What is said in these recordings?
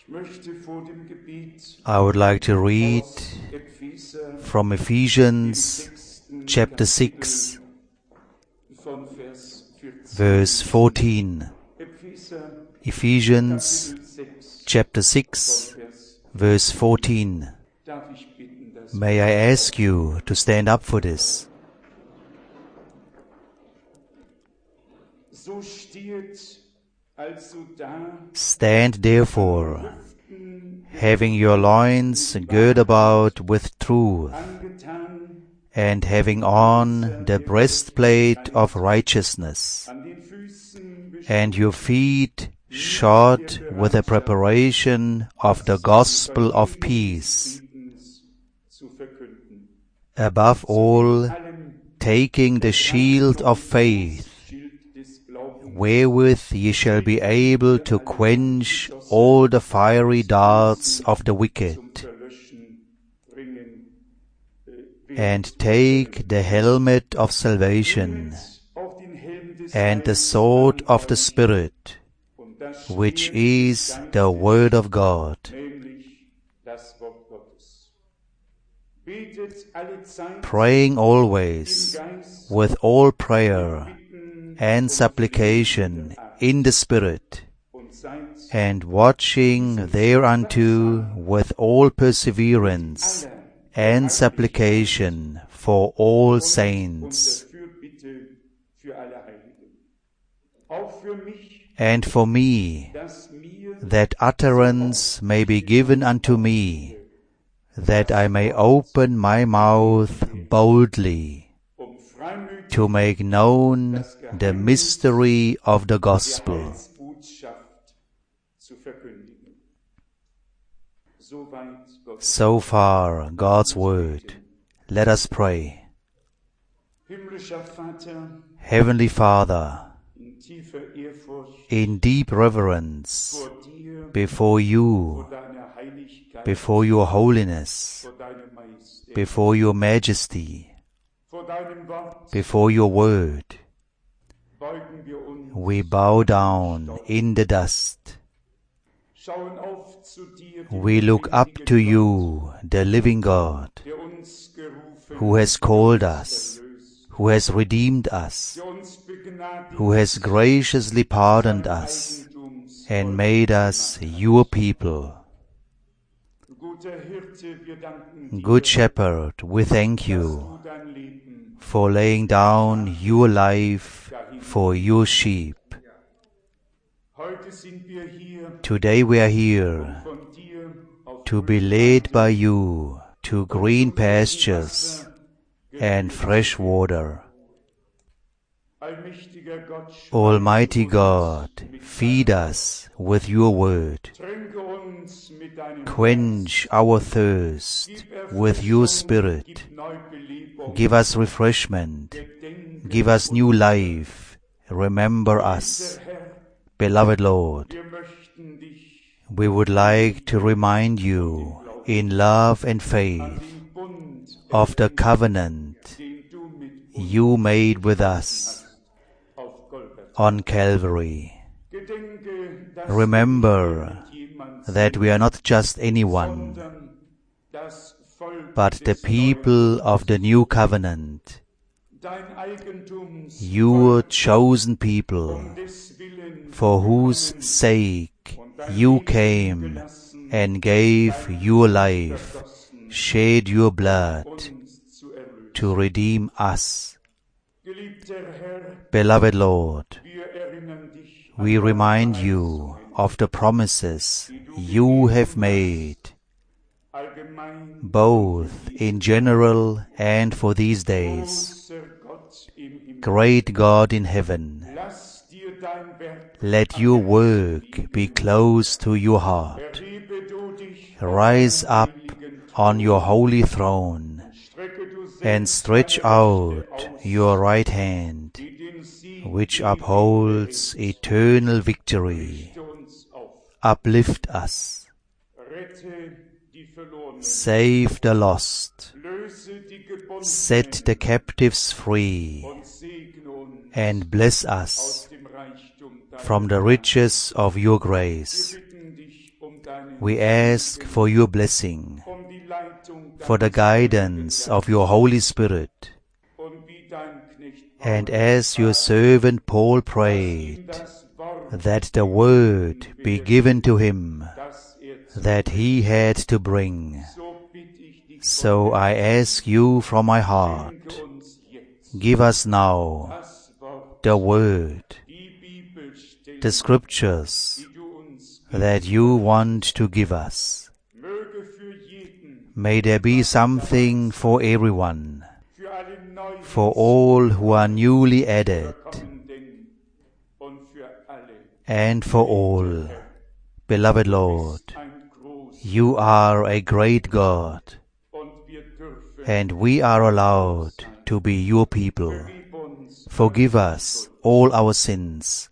I would like to read from Ephesians chapter 6, verse 14. Ephesians chapter 6, verse 14. May I ask you to stand up for this? Stand therefore, having your loins girt about with truth, and having on the breastplate of righteousness, and your feet shod with the preparation of the gospel of peace. Above all, taking the shield of faith, wherewith ye shall be able to quench all the fiery darts of the wicked, and take the helmet of salvation, and the sword of the Spirit, which is the Word of God. Praying always with all prayer and supplication in the Spirit, and watching thereunto with all perseverance and supplication for all saints. And for me, that utterance may be given unto me, that I may open my mouth boldly, to make known the mystery of the gospel. So far, God's word. Let us pray. Heavenly Father, in deep reverence before you, before your holiness, before your majesty, before your word, we bow down in the dust. We look up to you, the living God, who has called us, who has redeemed us, who has graciously pardoned us and made us your people. Good Shepherd, we thank you for laying down your life for your sheep. Today we are here to be led by you to green pastures and fresh water. Almighty God, feed us with your word. Quench our thirst with your Spirit. Give us refreshment. Give us new life. Remember us. Beloved Lord, we would like to remind you in love and faith of the covenant you made with us on Calvary. Remember that we are not just anyone, but the people of the new covenant, your chosen people, for whose sake you came and gave your life, shed your blood to redeem us. Beloved Lord, we remind you of the promises you have made, both in general and for these days. Great God in heaven, let your work be close to your heart. Rise up on your holy throne and stretch out your right hand, which upholds eternal victory. Uplift us. Save the lost. Set the captives free. And bless us from the riches of your grace. We ask for your blessing, for the guidance of your Holy Spirit. And as your servant Paul prayed, that the word be given to him that he had to bring, so I ask you from my heart, give us now the word, the scriptures that you want to give us. May there be something for everyone, for all who are newly added, and for all. Beloved Lord, you are a great God, and we are allowed to be your people. Forgive us all our sins.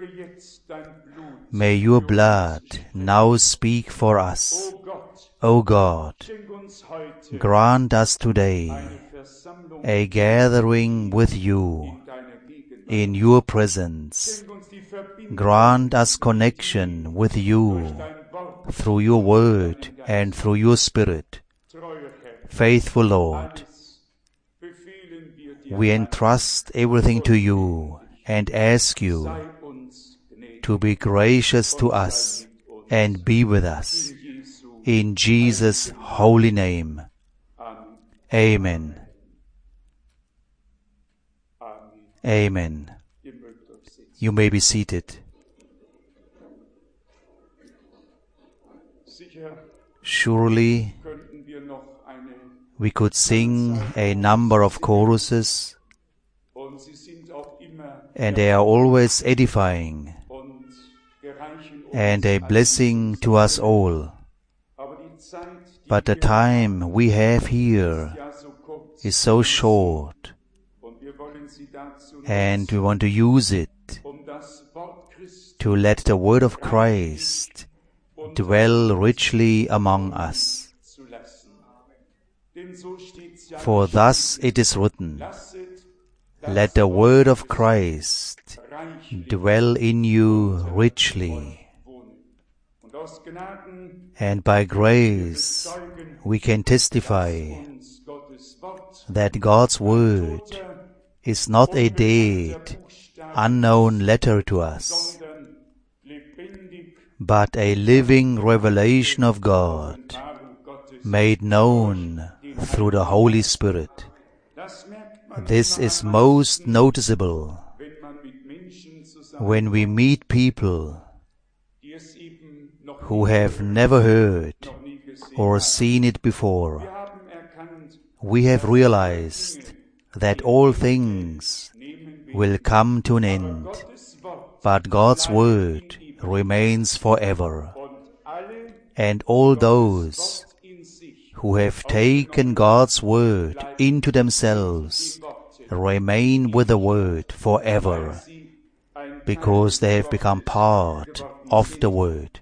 May your blood now speak for us. O God, grant us today a gathering with you in your presence. Grant us connection with you through your word and through your Spirit. Faithful Lord, we entrust everything to you and ask you to be gracious to us and be with us. In Jesus' holy name. Amen. Amen. You may be seated. Surely we could sing a number of choruses, and they are always edifying and a blessing to us all. But the time we have here is so short, and we want to use it to let the word of Christ dwell richly among us. For thus it is written, let the word of Christ dwell in you richly. And by grace we can testify that God's word is not a dead, unknown letter to us, but a living revelation of God, made known through the Holy Spirit. This is most noticeable when we meet people who have never heard or seen it before. We have realized that all things will come to an end, but God's word remains forever. And all those who have taken God's word into themselves remain with the word forever, because they have become part of the word.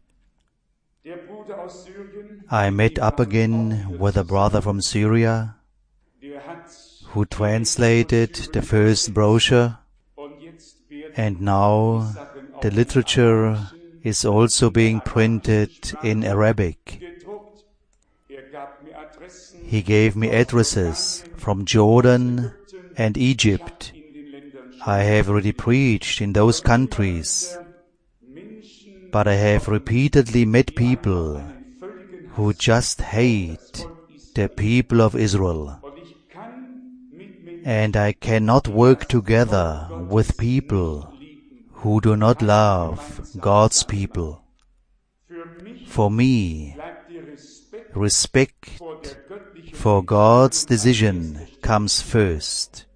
I met up again with a brother from Syria who translated the first brochure, and now the literature is also being printed in Arabic. He gave me addresses from Jordan and Egypt. I have already preached in those countries, but I have repeatedly met people who just hate the people of Israel. And I cannot work together with people who do not love God's people. For me, respect for God's decision comes first.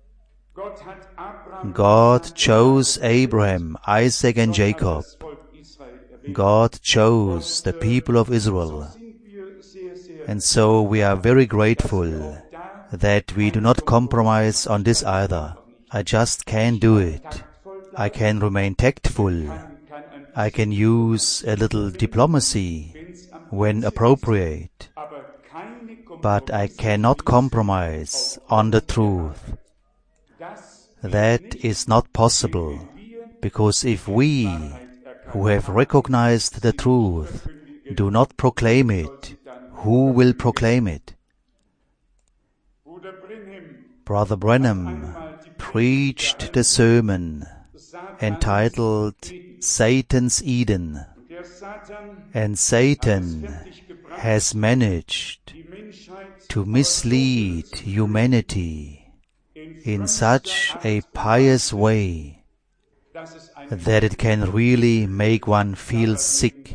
God chose Abraham, Isaac, and Jacob. God chose the people of Israel. And so we are very grateful that we do not compromise on this either. I just can't do it. I can remain tactful. I can use a little diplomacy when appropriate. But I cannot compromise on the truth. That is not possible, because if we, who have recognized the truth, do not proclaim it, who will proclaim it? Brother Branham preached the sermon entitled Satan's Eden, and Satan has managed to mislead humanity in such a pious way that it can really make one feel sick.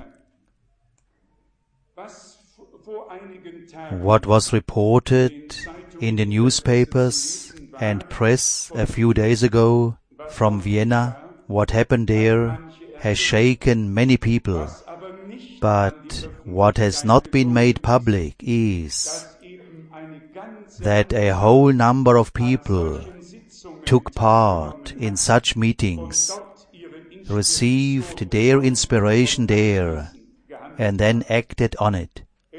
What was reported in the newspapers and press a few days ago from Vienna, what happened there, has shaken many people. But what has not been made public is that a whole number of people took part in such meetings, received their inspiration there, and then acted on it.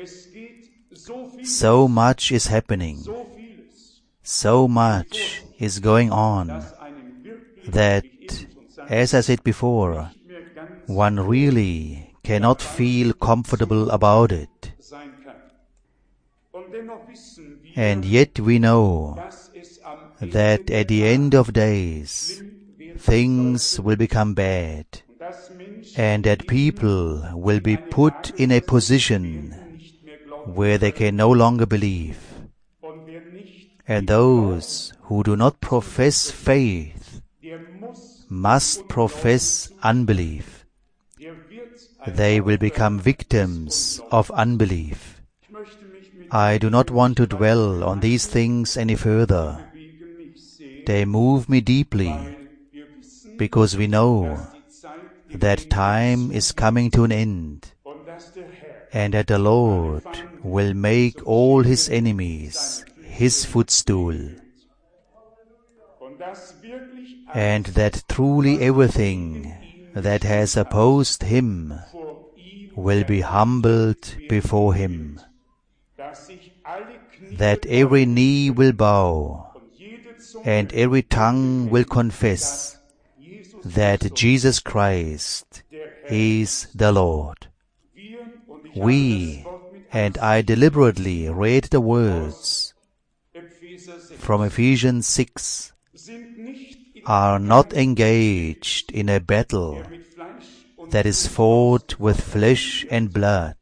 So much is happening, so much is going on, that, as I said before, one really cannot feel comfortable about it. And yet we know that at the end of days, things will become bad, and that people will be put in a position where they can no longer believe. And those who do not profess faith must profess unbelief. They will become victims of unbelief. I do not want to dwell on these things any further. They move me deeply, because we know that time is coming to an end, and that the Lord will make all His enemies His footstool, and that truly everything that has opposed Him will be humbled before Him, that every knee will bow, and every tongue will confess that Jesus Christ is the Lord. We, and I deliberately read the words from Ephesians 6, are not engaged in a battle that is fought with flesh and blood.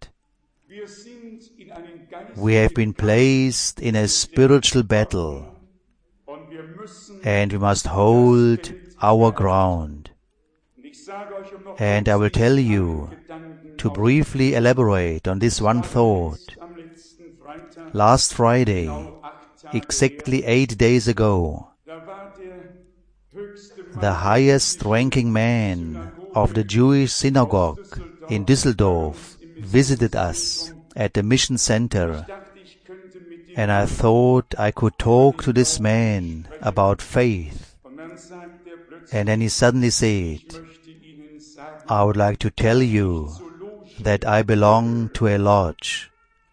We have been placed in a spiritual battle, and we must hold our ground. And I will tell you, to briefly elaborate on this one thought. Last Friday, exactly 8 days ago, the highest-ranking man of the Jewish synagogue in Düsseldorf visited us at the mission center, and I thought I could talk to this man about faith. And then he suddenly said, I would like to tell you that I belong to a lodge.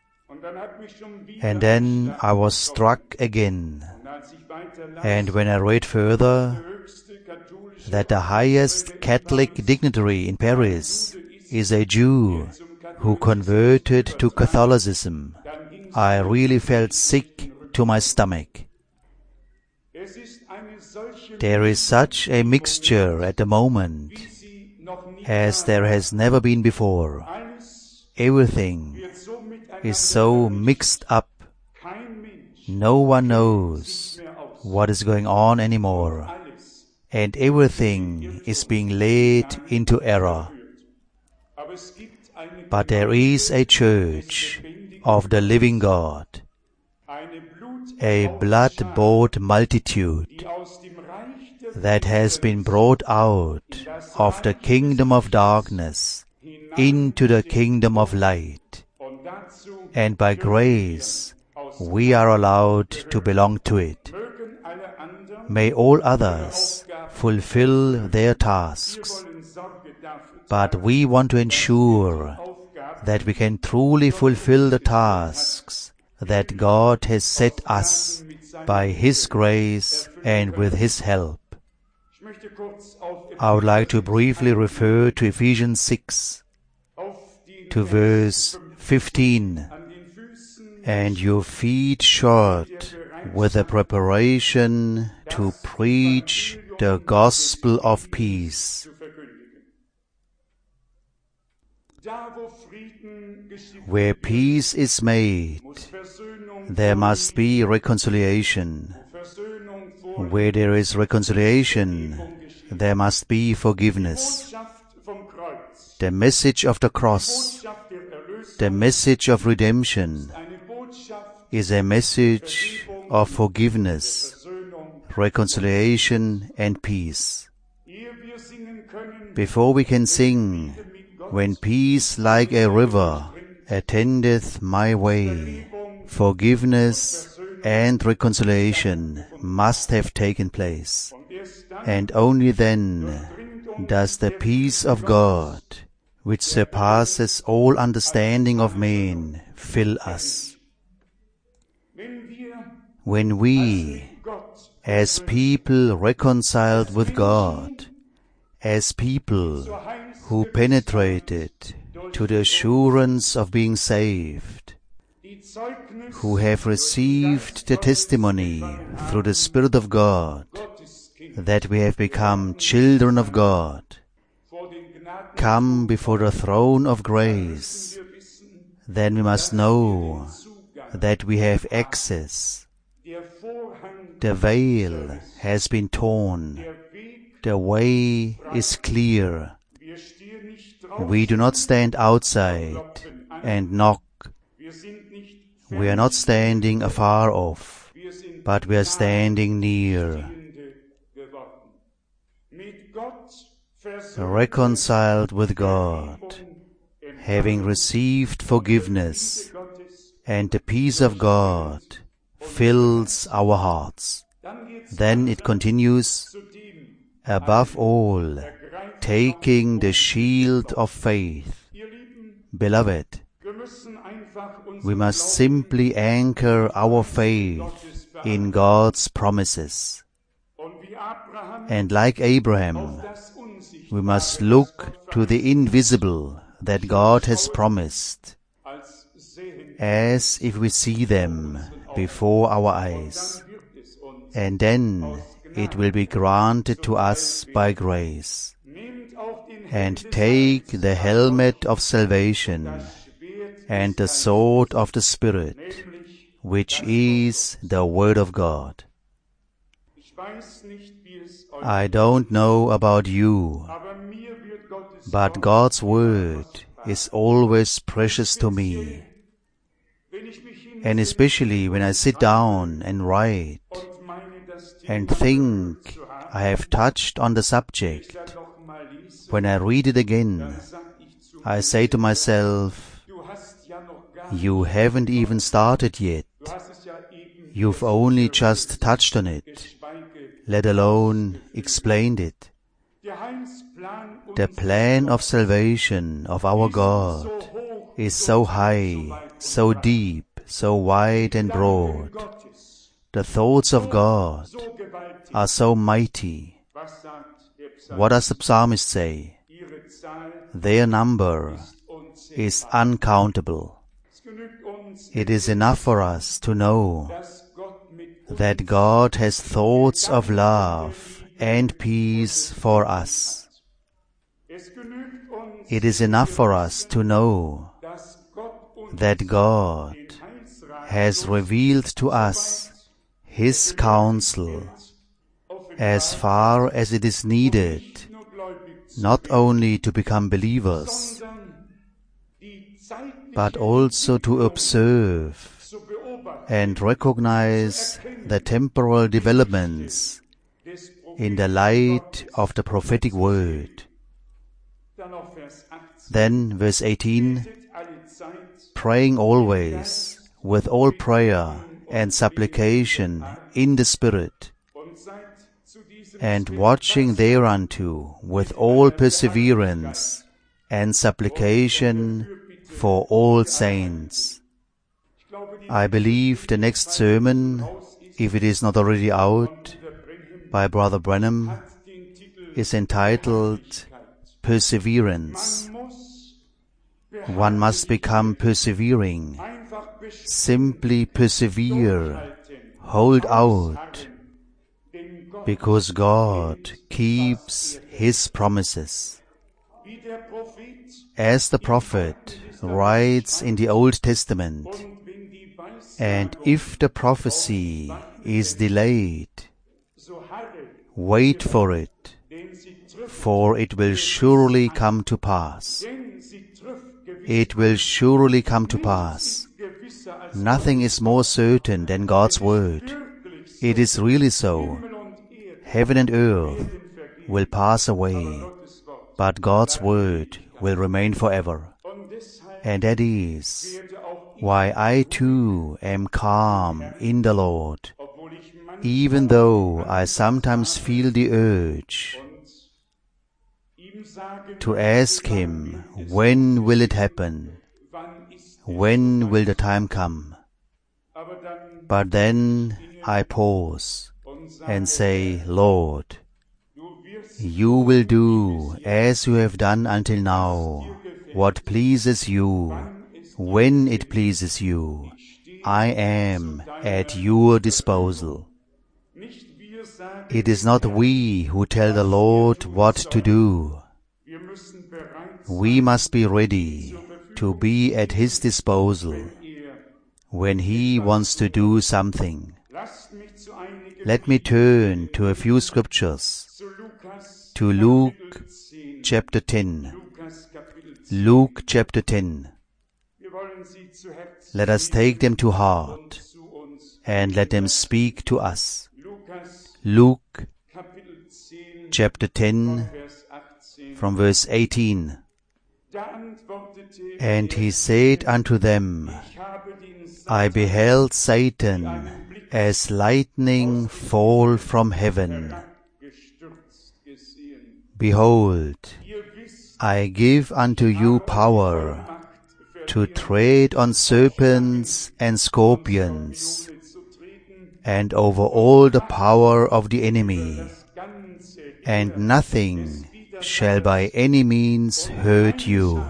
And then I was struck again. And when I read further that the highest Catholic dignitary in Paris is a Jew who converted to Catholicism, I really felt sick to my stomach. There is such a mixture at the moment as there has never been before. Everything is so mixed up. No one knows what is going on anymore, and everything is being led into error. But there is a church of the living God, a blood-bought multitude that has been brought out of the kingdom of darkness into the kingdom of light, and by grace we are allowed to belong to it. May all others fulfill their tasks, but we want to ensure that we can truly fulfill the tasks that God has set us by His grace and with His help. I would like to briefly refer to Ephesians 6, to verse 15. And your feet shod with the preparation to preach the gospel of peace. Where peace is made, there must be reconciliation. Where there is reconciliation, there must be forgiveness. The message of the cross, the message of redemption, is a message of forgiveness, reconciliation, and peace. Before we can sing, when peace like a river attendeth my way, forgiveness and reconciliation must have taken place. And only then does the peace of God, which surpasses all understanding of men, fill us. When we, as people reconciled with God, as people who penetrated to the assurance of being saved, who have received the testimony through the Spirit of God that we have become children of God, come before the throne of grace, then we must know that we have access. The veil has been torn. The way is clear. We do not stand outside and knock. We are not standing afar off, but we are standing near. Reconciled with God, having received forgiveness, and the peace of God fills our hearts. Then it continues, above all, taking the shield of faith. Beloved, we must simply anchor our faith in God's promises. And like Abraham, we must look to the invisible that God has promised, as if we see them before our eyes. And then it will be granted to us by grace. And take the helmet of salvation and the sword of the Spirit, which is the Word of God. I don't know about you, but God's Word is always precious to me. And especially when I sit down and write and think I have touched on the subject, when I read it again, I say to myself, you haven't even started yet. You've only just touched on it, let alone explained it. The plan of salvation of our God is so high, so deep, so wide and broad. The thoughts of God are so mighty. What does the psalmist say? Their number is uncountable. It is enough for us to know that God has thoughts of love and peace for us. It is enough for us to know that God has revealed to us His counsel as far as it is needed, not only to become believers, but also to observe and recognize the temporal developments in the light of the prophetic word. Then, verse 18, praying always with all prayer and supplication in the Spirit, and watching thereunto with all perseverance and supplication for all saints. I believe the next sermon, if it is not already out, by Brother Branham, is entitled Perseverance. One must become persevering. Simply persevere, hold out, because God keeps His promises. As the prophet writes in the Old Testament, and if the prophecy is delayed, wait for it, for it will surely come to pass. It will surely come to pass. Nothing is more certain than God's word. It is really so. Heaven and earth will pass away, but God's word will remain forever. And that is why I too am calm in the Lord, even though I sometimes feel the urge to ask Him, when will it happen? When will the time come? But then I pause and say, Lord, You will do as You have done until now, what pleases You, when it pleases You. I am at Your disposal. It is not we who tell the Lord what to do. We must be ready to be at His disposal when He wants to do something. Let me turn to a few scriptures, to Luke chapter 10. Luke chapter 10. Let us take them to heart and let them speak to us. Luke chapter 10 from verse 18. And He said unto them, I beheld Satan as lightning fall from heaven. Behold, I give unto you power to tread on serpents and scorpions, and over all the power of the enemy, and nothing shall by any means hurt you.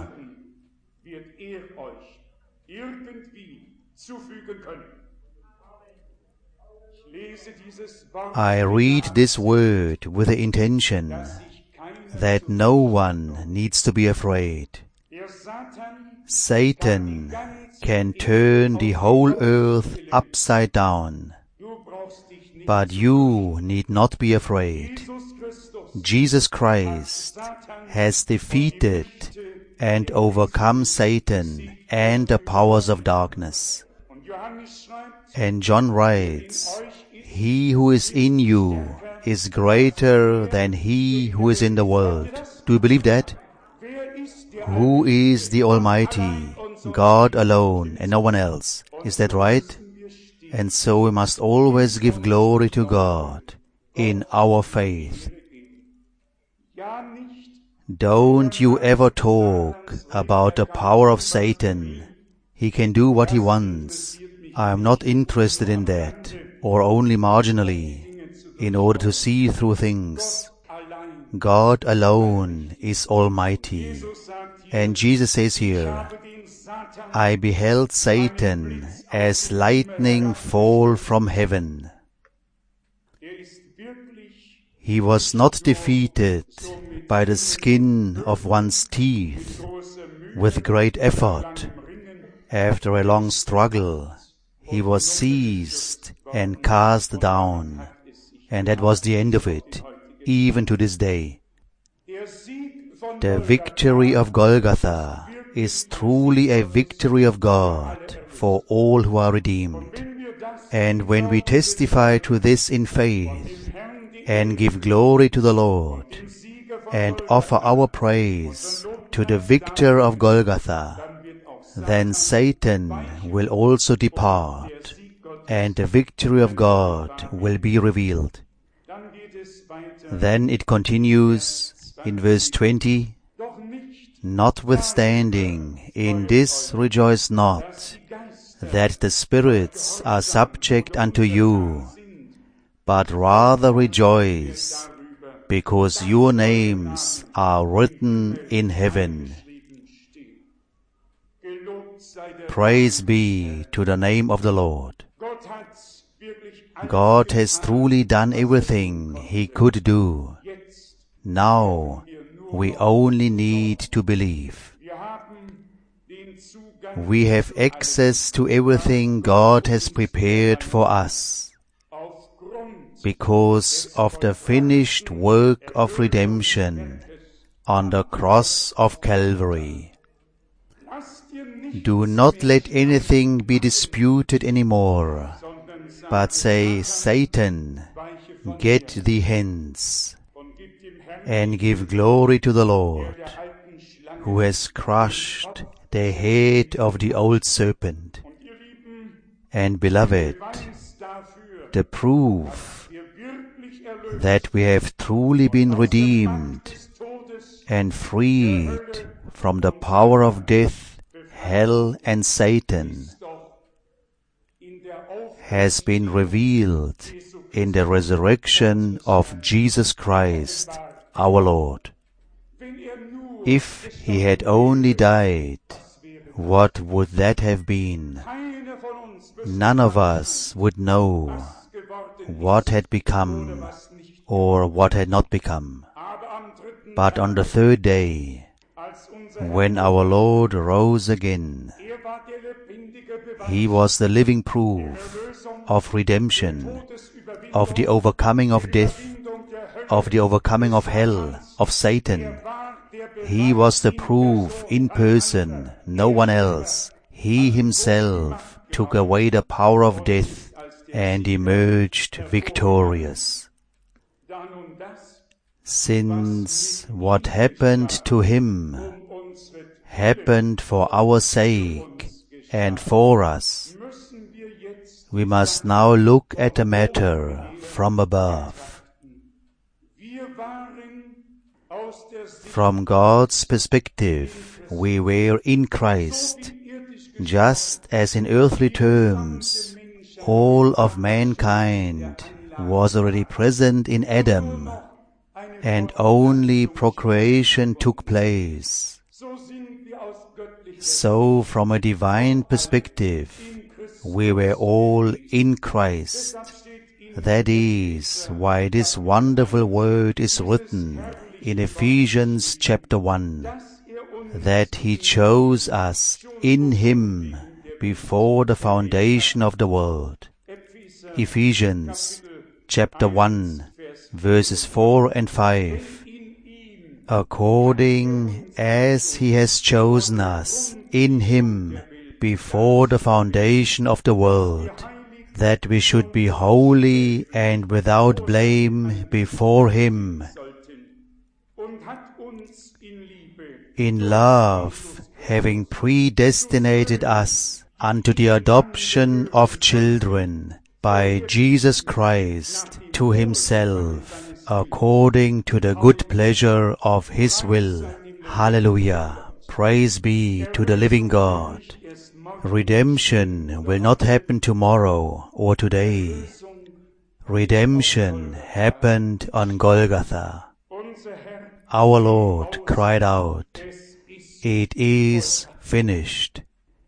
I read this word with the intention that no one needs to be afraid. Satan can turn the whole earth upside down, but you need not be afraid. Jesus Christ has defeated and overcome Satan and the powers of darkness. And John writes, He who is in you is greater than he who is in the world. Do you believe that? Who is the Almighty? God alone and no one else. Is that right? And so we must always give glory to God in our faith. Don't you ever talk about the power of Satan. He can do what he wants. I am not interested in that, or only marginally, in order to see through things. God alone is almighty. And Jesus says here, I beheld Satan as lightning fall from heaven. He was not defeated by the skin of one's teeth with great effort. After a long struggle, he was seized and cast down, and that was the end of it, even to this day. The victory of Golgotha is truly a victory of God for all who are redeemed. And when we testify to this in faith and give glory to the Lord and offer our praise to the victor of Golgotha, then Satan will also depart and the victory of God will be revealed. Then it continues in verse 20, Notwithstanding, in this rejoice not, that the spirits are subject unto you, but rather rejoice, because your names are written in heaven. Praise be to the name of the Lord. God has truly done everything He could do. Now we only need to believe. We have access to everything God has prepared for us because of the finished work of redemption on the cross of Calvary. Do not let anything be disputed anymore, but say, Satan, get thee hence, and give glory to the Lord, who has crushed the head of the old serpent. And beloved, the proof that we have truly been redeemed and freed from the power of death, hell, and Satan has been revealed in the resurrection of Jesus Christ, our Lord. If He had only died, what would that have been? None of us would know what had become or what had not become. But on the third day, when our Lord rose again, He was the living proof of redemption, of the overcoming of death, of the overcoming of hell, of Satan. He was the proof in person, no one else. He Himself took away the power of death and emerged victorious. Since what happened to Him happened for our sake and for us, we must now look at the matter from above. From God's perspective, we were in Christ, just as in earthly terms, all of mankind was already present in Adam, and only procreation took place. So from a divine perspective, we were all in Christ. That is why this wonderful word is written in Ephesians chapter 1, that He chose us in Him before the foundation of the world. Ephesians chapter 1, verses 4 and 5. According as He has chosen us in Him before the foundation of the world, that we should be holy and without blame before Him. In love, having predestinated us unto the adoption of children by Jesus Christ to Himself, according to the good pleasure of His will. Hallelujah! Praise be to the living God. Redemption will not happen tomorrow or today. Redemption happened on Golgotha. Our Lord cried out, "It is finished."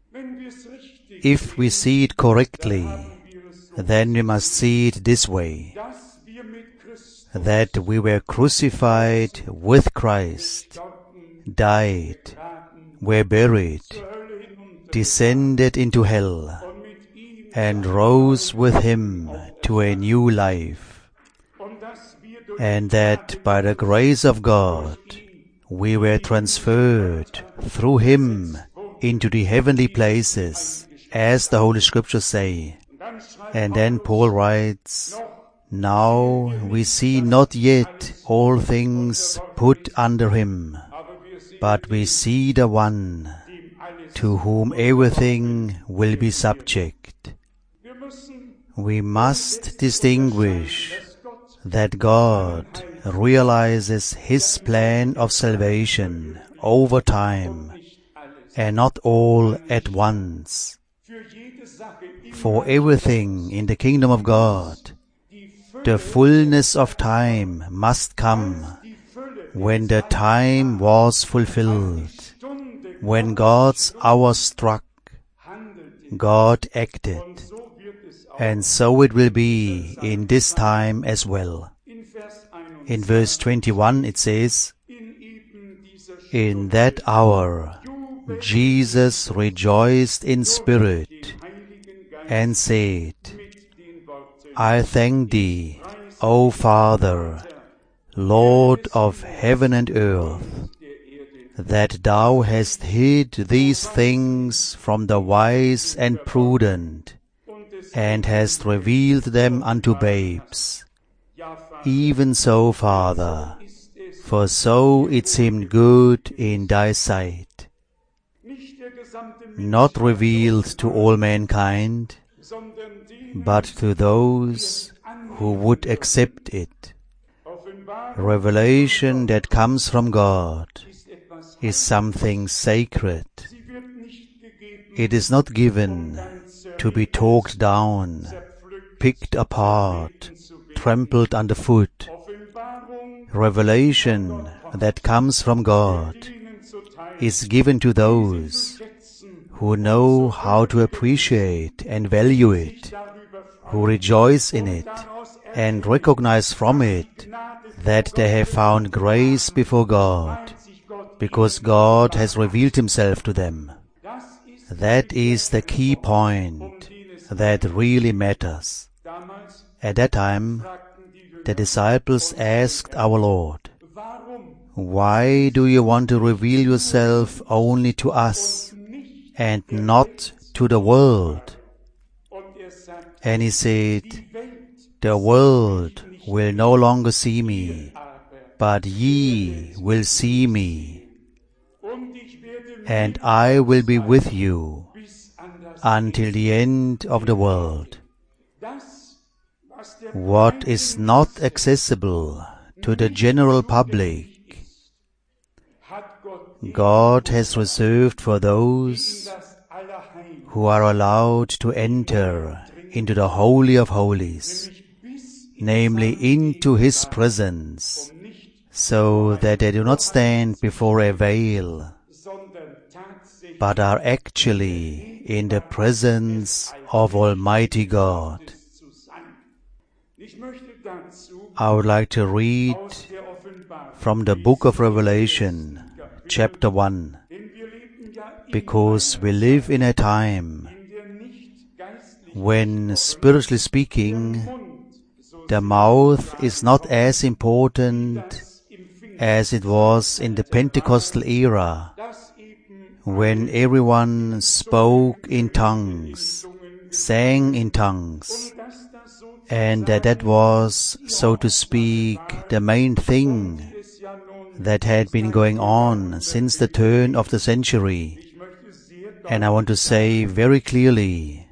If we see it correctly, then we must see it this way, that we were crucified with Christ, died, were buried, descended into hell, and rose with Him to a new life, and that by the grace of God we were transferred through Him into the heavenly places, as the Holy Scriptures say. And then Paul writes, "Now we see not yet all things put under Him, but we see the One to whom everything will be subject." We must distinguish that God realizes His plan of salvation over time, and not all at once. For everything in the kingdom of God, the fullness of time must come when the time was fulfilled, When God's hour struck, God acted, and so it will be in this time as well. In verse 21 it says, "In that hour Jesus rejoiced in spirit and said, I thank thee, O Father, Lord of heaven and earth, that thou hast hid these things from the wise and prudent, and hast revealed them unto babes. Even so, Father, for so it seemed good in thy sight." Not revealed to all mankind, but to those who would accept it. Revelation that comes from God is something sacred. It is not given to be talked down, picked apart, trampled underfoot. Revelation that comes from God is given to those who know how to appreciate and value it, who rejoice in it and recognize from it that they have found grace before God, because God has revealed Himself to them. That is the key point that really matters. At that time, the disciples asked our Lord, "Why do you want to reveal yourself only to us and not to the world?" And He said, "The world will no longer see me, but ye will see me, and I will be with you until the end of the world." What is not accessible to the general public, God has reserved for those who are allowed to enter into the Holy of Holies, namely into His presence, so that they do not stand before a veil, but are actually in the presence of Almighty God. I would like to read from the book of Revelation, chapter 1, because we live in a time when, spiritually speaking, the mouth is not as important as it was in the Pentecostal era, when everyone spoke in tongues, sang in tongues, and that was, so to speak, the main thing that had been going on since the turn of the century. And I want to say very clearly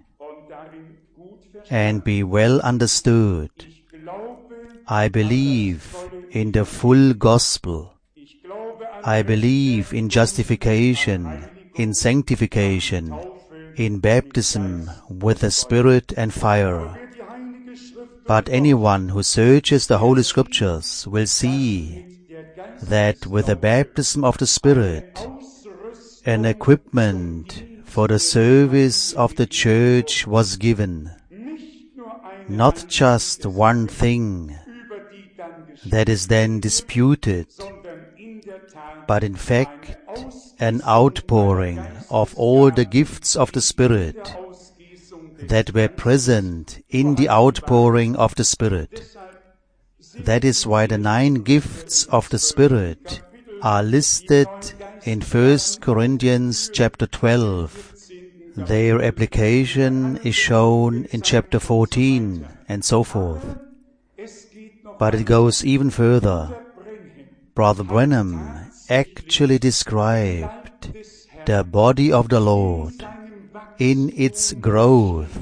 and be well understood, I believe in the full gospel. I believe in justification, in sanctification, in baptism with the Spirit and fire. But anyone who searches the Holy Scriptures will see that with the baptism of the Spirit, an equipment for the service of the Church was given. Not just one thing that is then disputed, but in fact an outpouring of all the gifts of the Spirit that were present in the outpouring of the Spirit. That is why the 9 gifts of the Spirit are listed in 1 Corinthians chapter 12. Their application is shown in chapter 14, and so forth. But it goes even further. Brother Branham actually described the body of the Lord in its growth.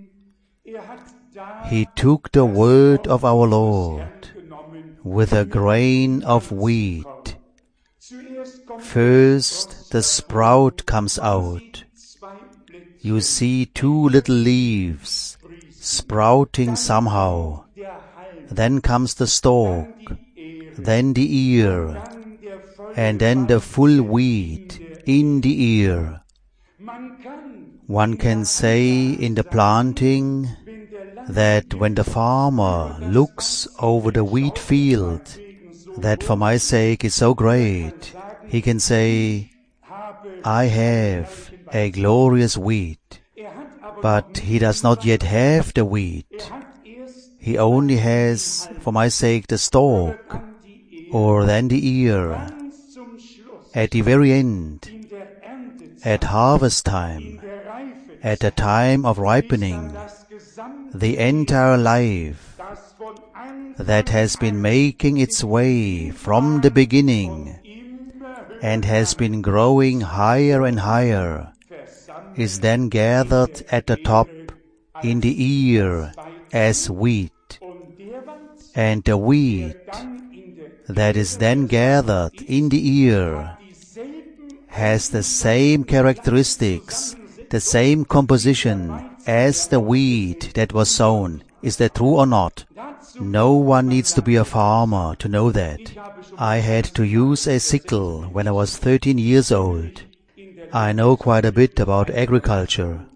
He took the word of our Lord with a grain of wheat. First the sprout comes out. You see 2 little leaves sprouting somehow. Then comes the stalk, then the ear, and then the full wheat in the ear. One can say in the planting that when the farmer looks over the wheat field, that for my sake is so great, he can say, I have a glorious wheat, but he does not yet have the wheat. He only has, for my sake, the stalk, or then the ear. At the very end, at harvest time, at the time of ripening, the entire life that has been making its way from the beginning and has been growing higher and higher is then gathered at the top in the ear as wheat. And the wheat that is then gathered in the ear has the same characteristics, the same composition as the wheat that was sown. Is that true or not? No one needs to be a farmer to know that. I had to use a sickle when I was 13 years old. I know quite a bit about agriculture.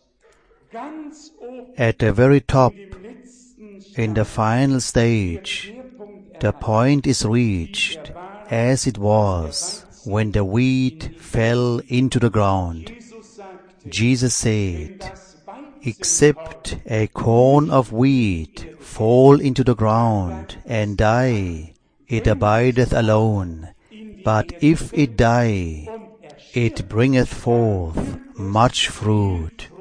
At the very top, in the final stage, the point is reached as it was when the wheat fell into the ground. Jesus said, except a corn of wheat fall into the ground and die, it abideth alone. But if it die, it bringeth forth much fruit.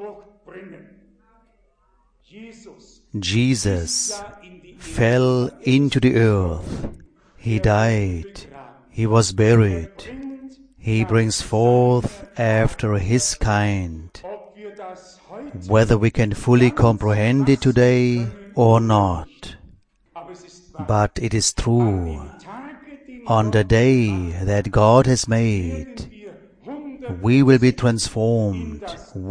Jesus fell into the earth. He died. He was buried. He brings forth after His kind. Whether we can fully comprehend it today or not. But it is true. On the day that God has made, we will be transformed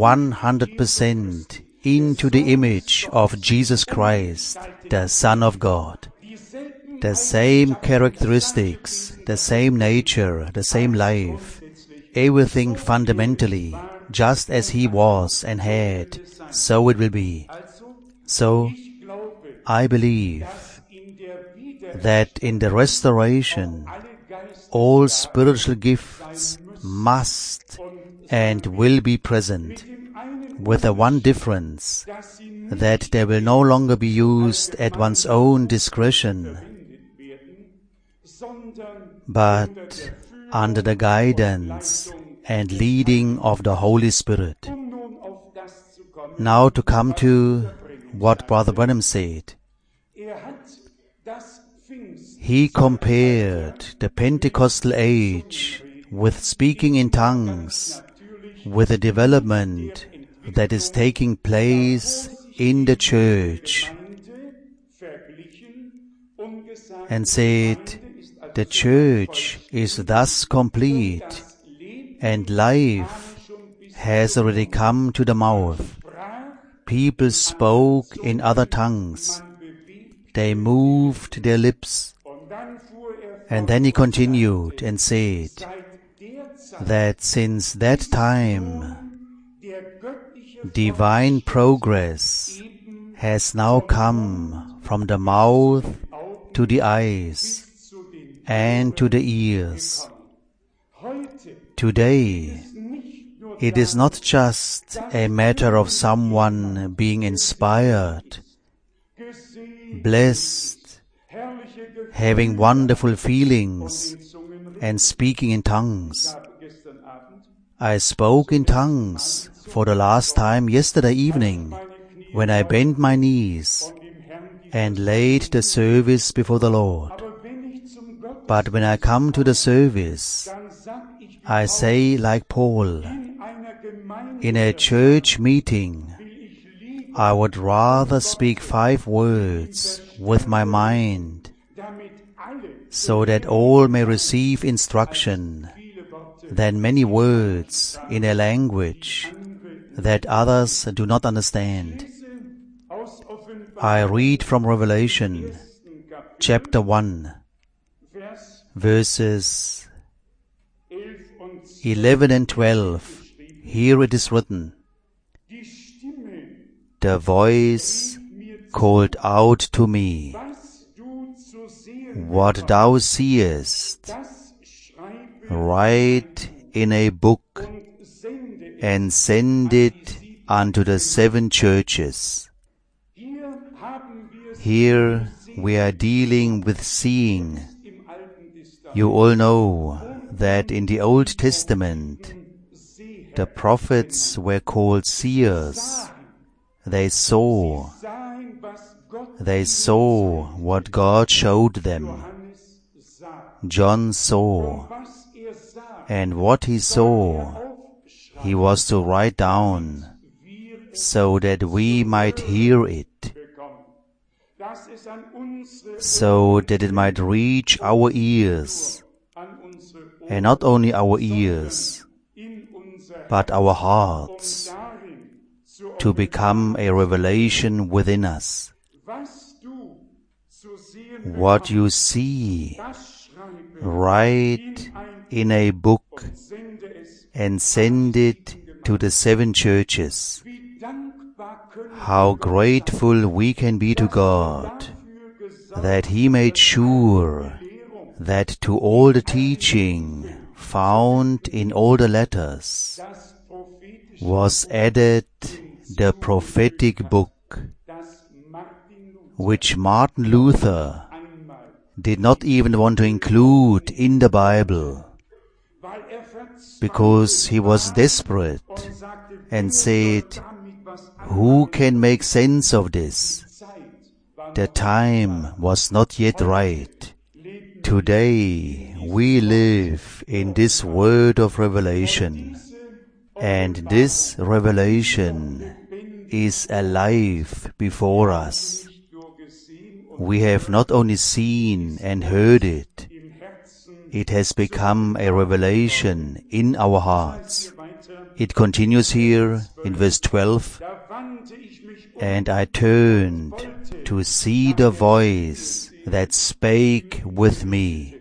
100% into the image of Jesus Christ, the Son of God. The same characteristics, the same nature, the same life, everything fundamentally, just as He was and had, so it will be. So, I believe that in the restoration, all spiritual gifts must and will be present, with the one difference, that they will no longer be used at one's own discretion, but under the guidance and leading of the Holy Spirit. Now to come to what Brother Branham said. He compared the Pentecostal age with speaking in tongues, with the development that is taking place in the church, and said, the church is thus complete, and life has already come to the mouth. People spoke in other tongues. They moved their lips. And then he continued and said that since that time, divine progress has now come from the mouth to the eyes and to the ears. Today, it is not just a matter of someone being inspired, blessed, having wonderful feelings, and speaking in tongues. I spoke in tongues for the last time yesterday evening, when I bent my knees and laid the service before the Lord. But when I come to the service, I say like Paul, in a church meeting, I would rather speak 5 words with my mind, so that all may receive instruction, than many words in a language that others do not understand. I read from Revelation, chapter 1, verses 11 and 12, here it is written, the voice called out to me, what thou seest, write in a book and send it unto the 7 churches. Here we are dealing with seeing. You all know that in the Old Testament the prophets were called seers. They saw what God showed them. John saw, and what he saw, he was to write down, so that we might hear it, so that it might reach our ears, and not only our ears, but our hearts, to become a revelation within us. What you see, write in a book and send it to the 7 churches. How grateful we can be to God that He made sure that to all the teaching found in all the letters was added the prophetic book, which Martin Luther did not even want to include in the Bible, because he was desperate and said, who can make sense of this? The time was not yet right. Today we live in this word of revelation, and this revelation is alive before us. We have not only seen and heard it, it has become a revelation in our hearts. It continues here in verse 12, and I turned to see the voice that spake with me.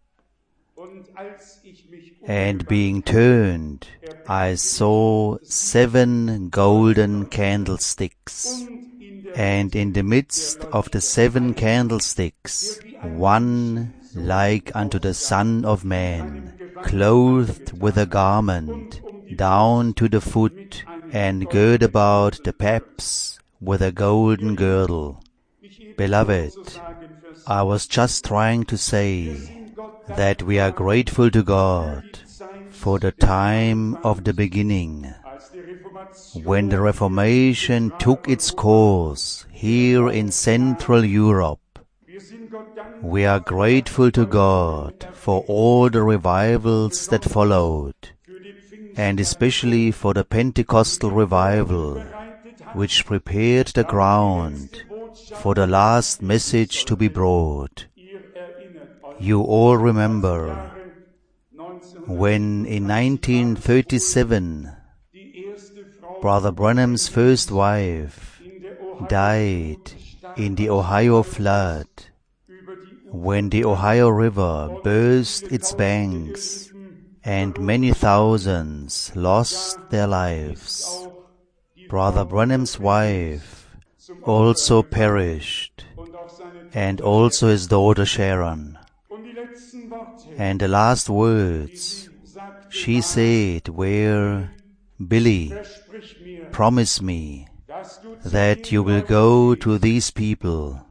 And being turned, I saw 7 golden candlesticks, and in the midst of the 7 candlesticks, one like unto the Son of Man, clothed with a garment down to the foot, and girt about the paps with a golden girdle. Beloved, I was just trying to say that we are grateful to God for the time of the beginning, when the Reformation took its course here in Central Europe. We are grateful to God for all the revivals that followed, and especially for the Pentecostal revival, which prepared the ground for the last message to be brought. You all remember when in 1937 Brother Branham's first wife died in the Ohio flood, when the Ohio River burst its banks and many thousands lost their lives. Brother Branham's wife also perished, and also his daughter Sharon. And the last words she said were, Billy, promise me that you will go to these people.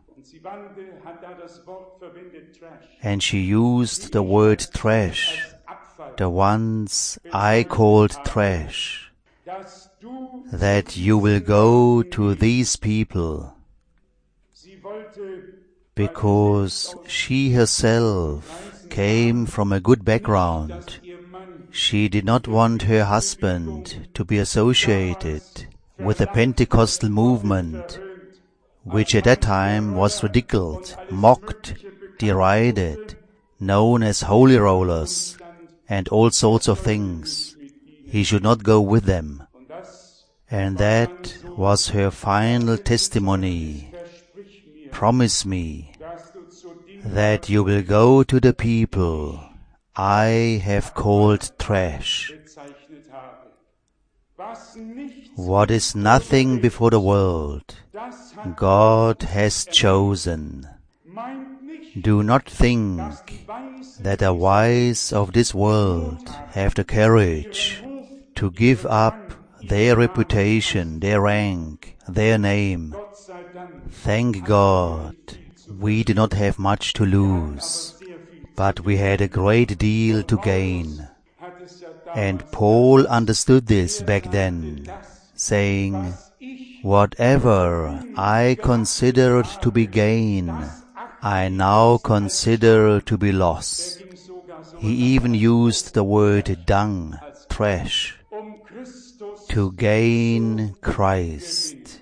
And she used the word trash, the ones I called trash, that you will go to these people, because she herself came from a good background. She did not want her husband to be associated with the Pentecostal movement, which at that time was ridiculed, mocked, derided, known as holy rollers, and all sorts of things. He should not go with them. And that was her final testimony. Promise me that you will go to the people I have called trash. What is nothing before the world, God has chosen. Do not think that the wise of this world have the courage to give up their reputation, their rank, their name. Thank God, we do not have much to lose, but we had a great deal to gain. And Paul understood this back then, saying, whatever I considered to be gain, I now consider to be loss. He even used the word dung, trash, to gain Christ.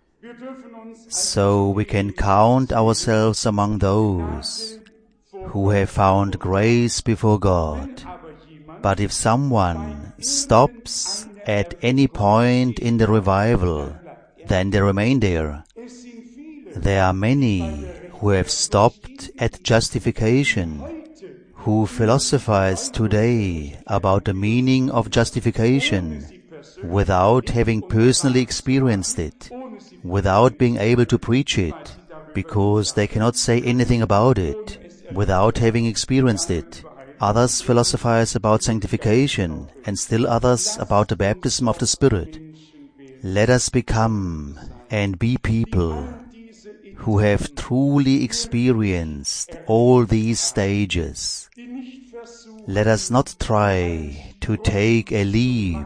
So we can count ourselves among those who have found grace before God. But if someone stops at any point in the revival, then they remain there. There are many who have stopped at justification, who philosophize today about the meaning of justification without having personally experienced it, without being able to preach it, because they cannot say anything about it, without having experienced it. Others philosophize about sanctification, and still others about the baptism of the Spirit. Let us become and be people who have truly experienced all these stages. Let us not try to take a leap,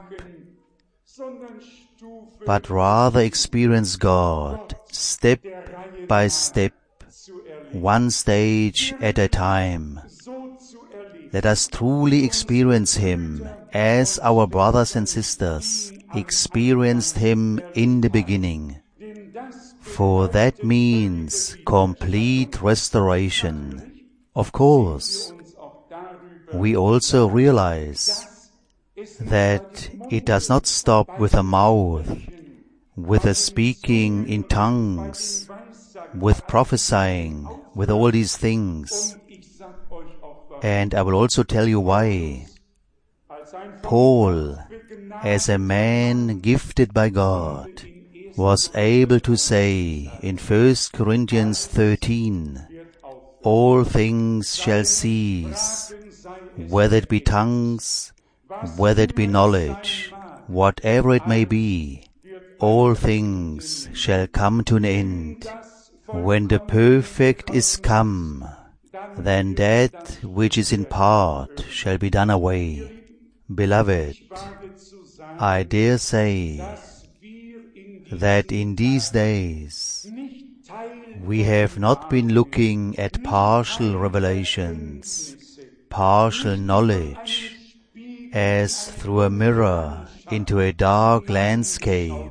but rather experience God step by step, one stage at a time. Let us truly experience Him as our brothers and sisters experienced Him in the beginning. For that means complete restoration. Of course, we also realize that it does not stop with a mouth, with a speaking in tongues, with prophesying, with all these things. And I will also tell you why. Paul, as a man gifted by God, was able to say in 1 Corinthians 13, all things shall cease, whether it be tongues, whether it be knowledge, whatever it may be, all things shall come to an end. When the perfect is come, then that which is in part shall be done away. Beloved, I dare say that in these days we have not been looking at partial revelations, partial knowledge, as through a mirror into a dark landscape.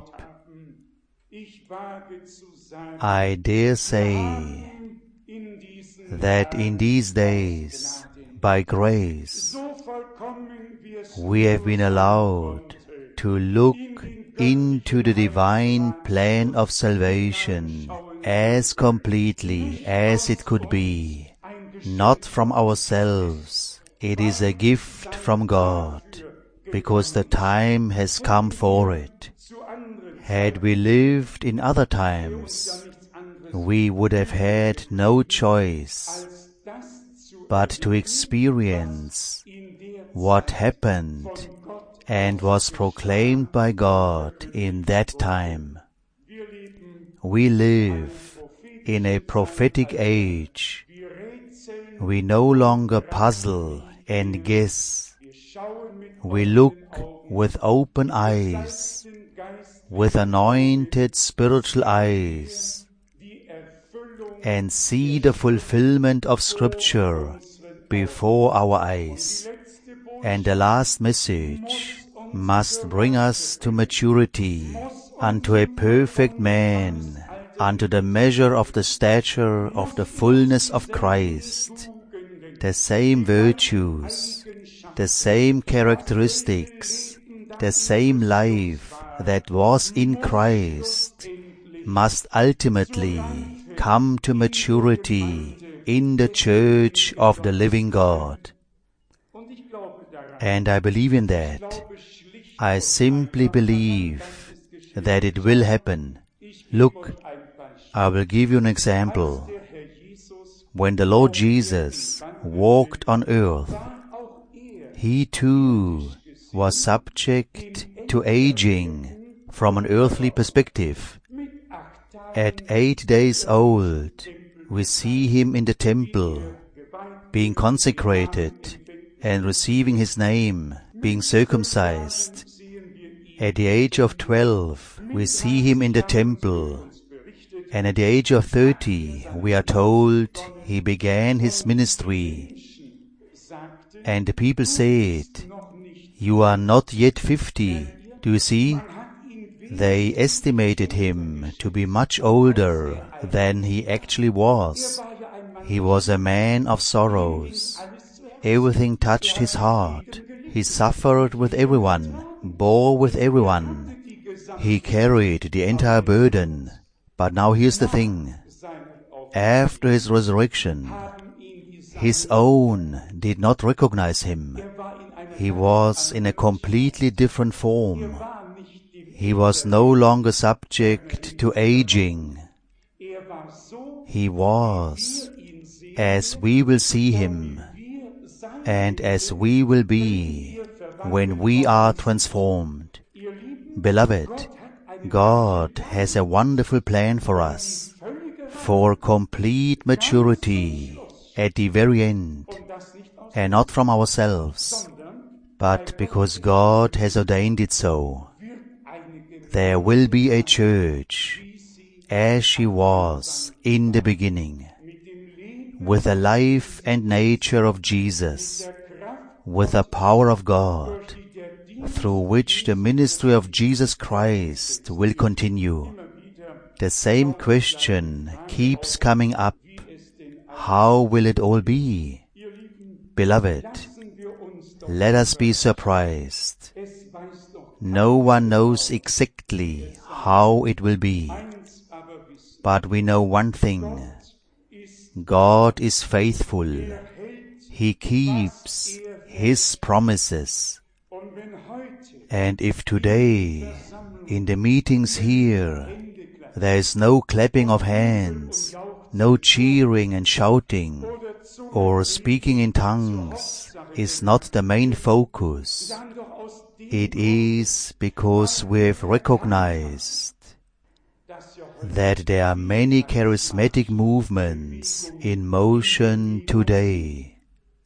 I dare say that in these days, by grace, we have been allowed to look into the divine plan of salvation as completely as it could be, not from ourselves. It is a gift from God, because the time has come for it. Had we lived in other times, we would have had no choice but to experience what happened and was proclaimed by God in that time. We live in a prophetic age. We no longer puzzle and guess. We look with open eyes, with anointed spiritual eyes, and see the fulfillment of Scripture before our eyes. And the last message must bring us to maturity, unto a perfect man, unto the measure of the stature of the fullness of Christ. The same virtues, the same characteristics, the same life that was in Christ must ultimately come to maturity in the church of the living God. And I believe in that. I simply believe that it will happen. Look, I will give you an example. When the Lord Jesus walked on earth, He too was subject to aging from an earthly perspective. At 8 days old, we see Him in the temple, being consecrated and receiving His name, being circumcised. At the age of 12, we see Him in the temple, and at the age of 30, we are told He began His ministry. And the people said, "You are not yet 50. Do you see?" They estimated Him to be much older than He actually was. He was a man of sorrows. Everything touched His heart. He suffered with everyone, bore with everyone. He carried the entire burden. But now here's the thing. After His resurrection, His own did not recognize Him. He was in a completely different form. He was no longer subject to aging. He was, as we will see Him, and as we will be when we are transformed. Beloved, God has a wonderful plan for us, for complete maturity at the very end, and not from ourselves, but because God has ordained it so. There will be a church as she was in the beginning, with the life and nature of Jesus, with the power of God, through which the ministry of Jesus Christ will continue. The same question keeps coming up. How will it all be? Beloved, let us be surprised. No one knows exactly how it will be. But we know one thing. God is faithful. He keeps His promises. And if today, in the meetings here, there is no clapping of hands, no cheering and shouting, or speaking in tongues is not the main focus, it is because we have recognized that there are many charismatic movements in motion today.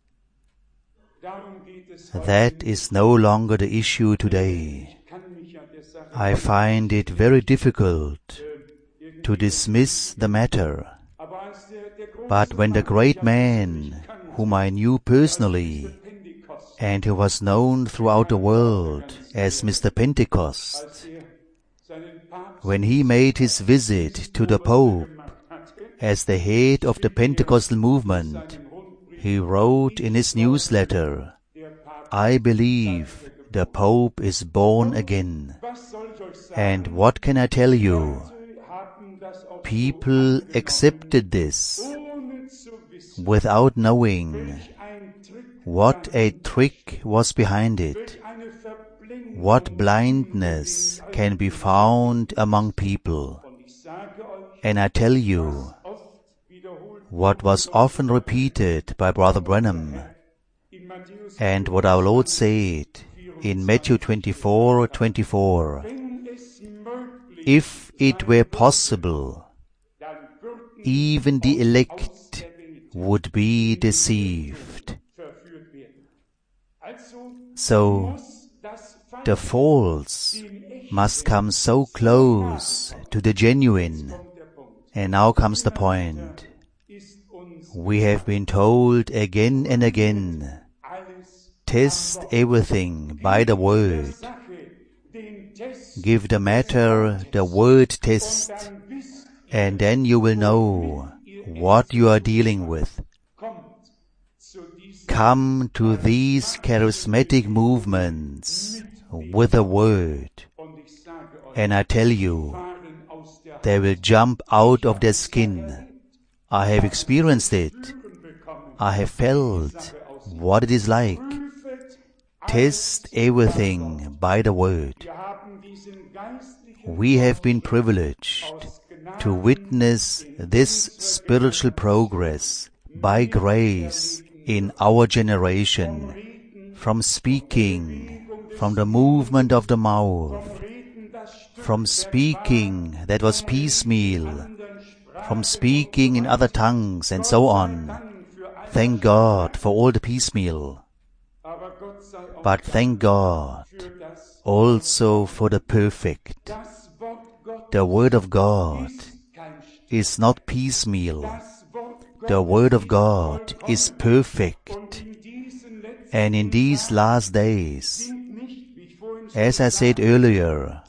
That is no longer the issue today. I find it very difficult to dismiss the matter. But when the great man, whom I knew personally, and who was known throughout the world as Mr. Pentecost, when he made his visit to the Pope as the head of the Pentecostal movement, he wrote in his newsletter, "I believe the Pope is born again." And what can I tell you? People accepted this without knowing what a trick was behind it, what blindness can be found among people. And I tell you, what was often repeated by Brother Branham, and what our Lord said in Matthew 24:24, if it were possible, even the elect would be deceived. So, the false must come so close to the genuine. And now comes the point. We have been told again and again, test everything by the Word. Give the matter the Word test, and then you will know what you are dealing with. Come to these charismatic movements with the Word, and I tell you, they will jump out of their skin. I have experienced it. I have felt what it is like. test everything by the Word. We have been privileged to witness this spiritual progress by grace in our generation, from speaking, from the movement of the mouth, from speaking that was piecemeal, from speaking in other tongues and so on. Thank God for all the piecemeal. But thank God also for the perfect. The Word of God is not piecemeal. The Word of God is perfect. And in these last days, as I said earlier,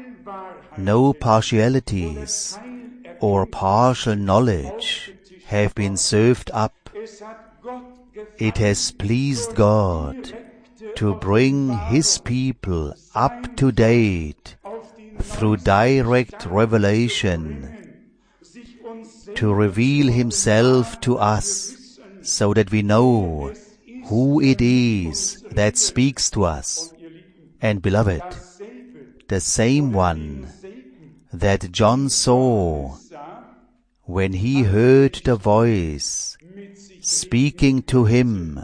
no partialities or partial knowledge have been served up. It has pleased God to bring His people up to date through direct revelation, to reveal Himself to us so that we know who it is that speaks to us. And beloved, the same one that John saw when he heard the voice speaking to him,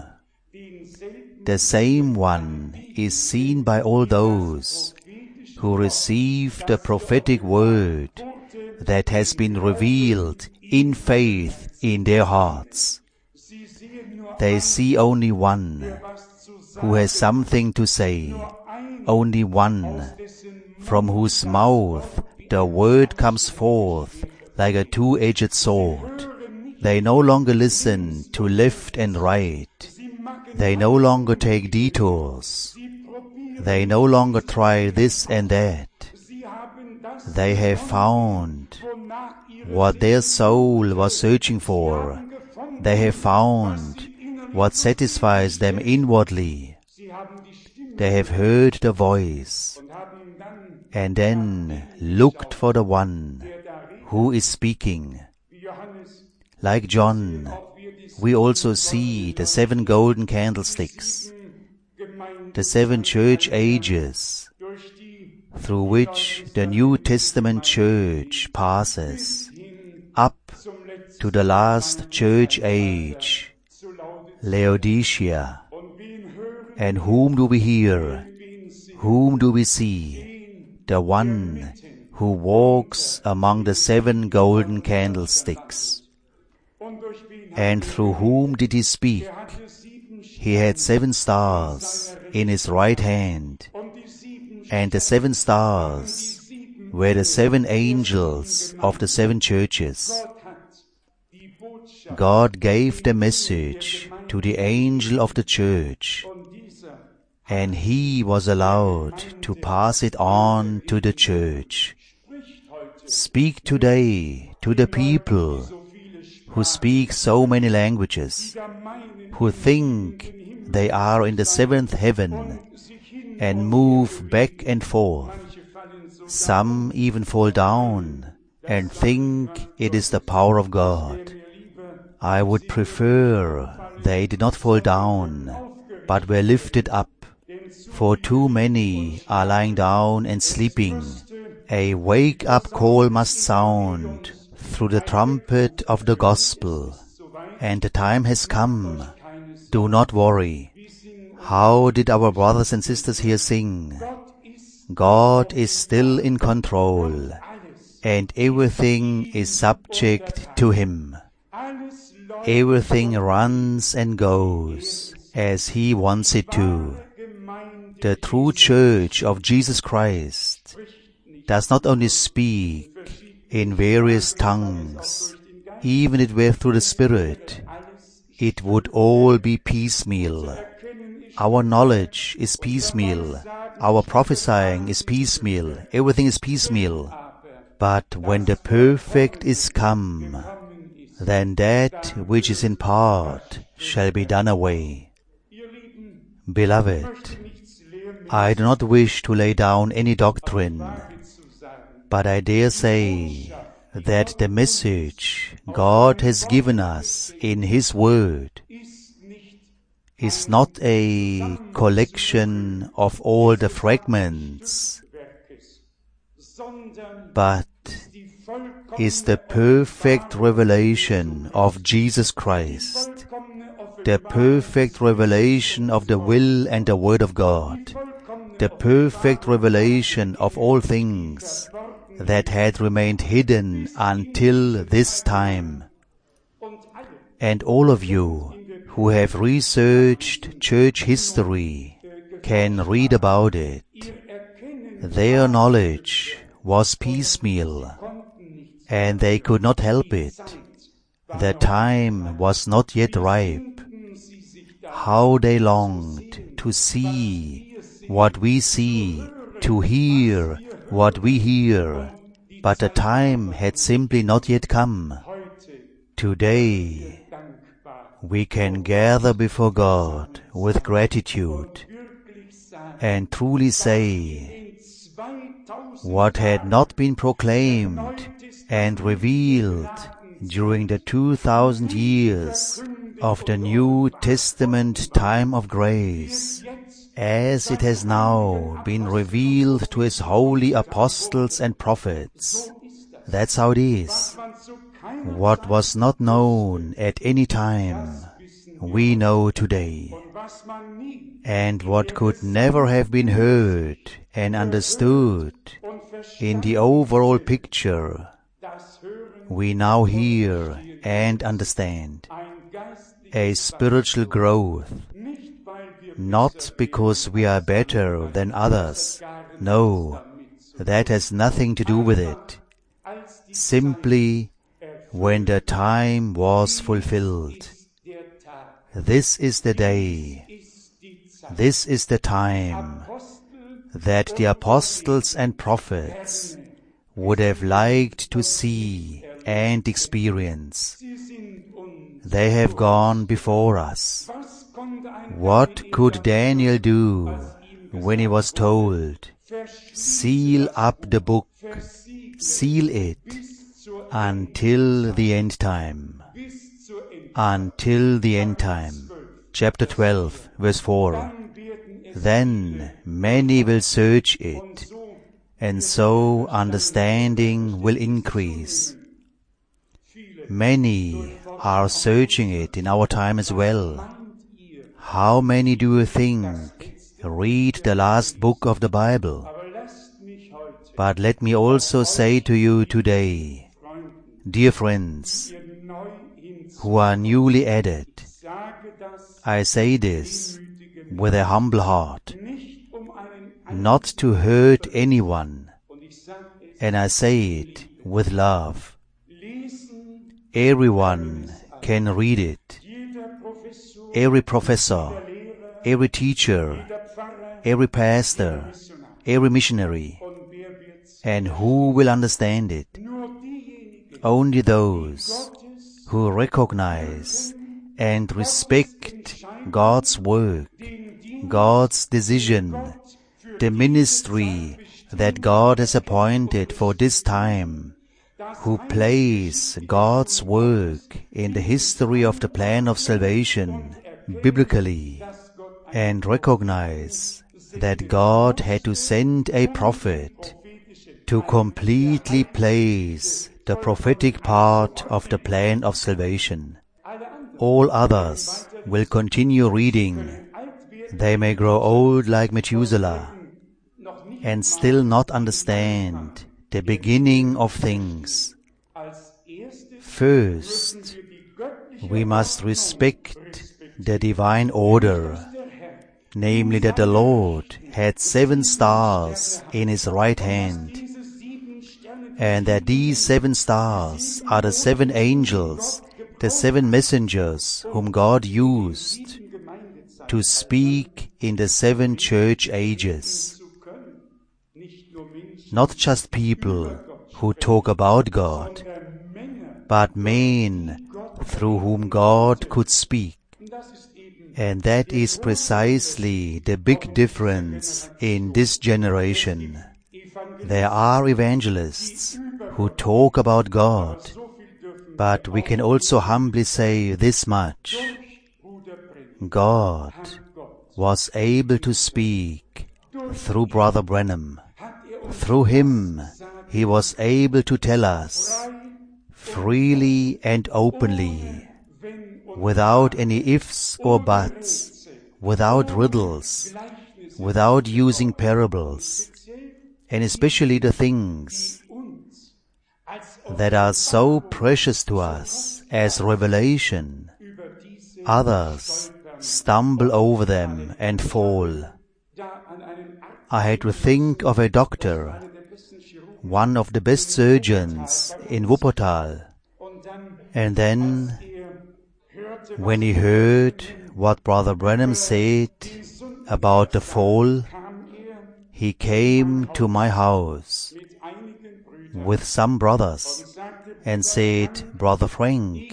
the same one is seen by all those who receive the prophetic word that has been revealed in faith in their hearts. They see only one who has something to say, only one from whose mouth the word comes forth like a two-edged sword. They no longer listen to left and right. They no longer take detours. They no longer try this and that. They have found what their soul was searching for. They have found what satisfies them inwardly. They have heard the voice and then looked for the one who is speaking. Like John, we also see the 7 golden candlesticks, the 7 church ages through which the New Testament church passes, up to the last church age, Laodicea. And whom do we hear? Whom do we see? The one who walks among the 7 golden candlesticks. And through whom did he speak? He had 7 stars in his right hand, and the 7 stars were the 7 angels of the 7 churches. God gave the message to the angel of the church, and he was allowed to pass it on to the church. Speak today to the people who speak so many languages, who think they are in the 7th heaven and move back and forth. Some even fall down and think it is the power of God. I would prefer they did not fall down, but were lifted up, for too many are lying down and sleeping. A wake-up call must sound through the trumpet of the gospel, and the time has come. Do not worry. How did our brothers and sisters here sing? God is still in control, and everything is subject to Him. Everything runs and goes as He wants it to. The true church of Jesus Christ does not only speak in various tongues, even if it were through the Spirit, it would all be piecemeal. Our knowledge is piecemeal. Our prophesying is piecemeal. Everything is piecemeal. But when the perfect is come, then that which is in part shall be done away. Beloved, I do not wish to lay down any doctrine, but I dare say that the message God has given us in His Word is not a collection of all the fragments, but is the perfect revelation of Jesus Christ, the perfect revelation of the will and the Word of God, the perfect revelation of all things that had remained hidden until this time. And all of you who have researched church history can read about it. Their knowledge was piecemeal, and they could not help it. The time was not yet ripe. How they longed to see what we see, to hear what we hear, but the time had simply not yet come. Today, we can gather before God with gratitude and truly say, what had not been proclaimed and revealed during the 2,000 years of the New Testament time of grace, as it has now been revealed to His holy apostles and prophets. That's how it is. What was not known at any time, we know today. And what could never have been heard and understood in the overall picture, we now hear and understand. A spiritual growth, not because we are better than others. No, that has nothing to do with it. Simply when the time was fulfilled. This is the day, this is the time that the apostles and prophets would have liked to see and experience. They have gone before us. What could Daniel do when he was told, seal up the book, seal it, until the end time. Until the end time. Chapter 12, verse 4. Then many will search it, and so understanding will increase. Many are searching it in our time as well. How many do you think read the last book of the Bible? But let me also say to you today, dear friends, who are newly added, I say this with a humble heart, not to hurt anyone, and I say it with love. Everyone can read it. Every professor, every teacher, every pastor, every missionary. And who will understand it? Only those who recognize and respect God's work, God's decision, the ministry that God has appointed for this time, who place God's work in the history of the plan of salvation biblically, and recognize that God had to send a prophet to completely place the prophetic part of the plan of salvation. All others will continue reading. They may grow old like Methuselah and still not understand the beginning of things. First, we must respect the divine order, namely that the Lord had 7 stars in His right hand, and that these 7 stars are the 7 angels, the 7 messengers whom God used to speak in the 7 church ages. Not just people who talk about God, but men through whom God could speak. And that is precisely the big difference in this generation. There are evangelists who talk about God, but we can also humbly say this much. God was able to speak through Brother Branham. Through him, he was able to tell us freely and openly, without any ifs or buts, without riddles, without using parables, and especially the things that are so precious to us as revelation. Others stumble over them and fall. I had to think of a doctor, one of the best surgeons in Wuppertal, and then when he heard what Brother Branham said about the fall, he came to my house with some brothers and said, "Brother Frank,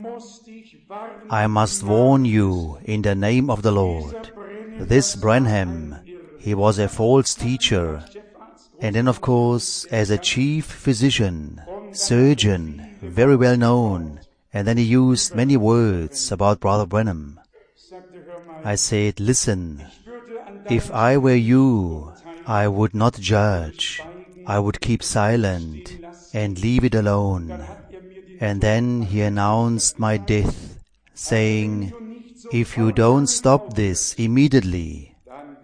I must warn you in the name of the Lord. This Branham, he was a false teacher." And then, of course, as a chief physician, surgeon, very well known, and then he used many words about Brother Branham. I said, "Listen, if I were you, I would not judge. I would keep silent and leave it alone." And then he announced my death, saying, "If you don't stop this immediately,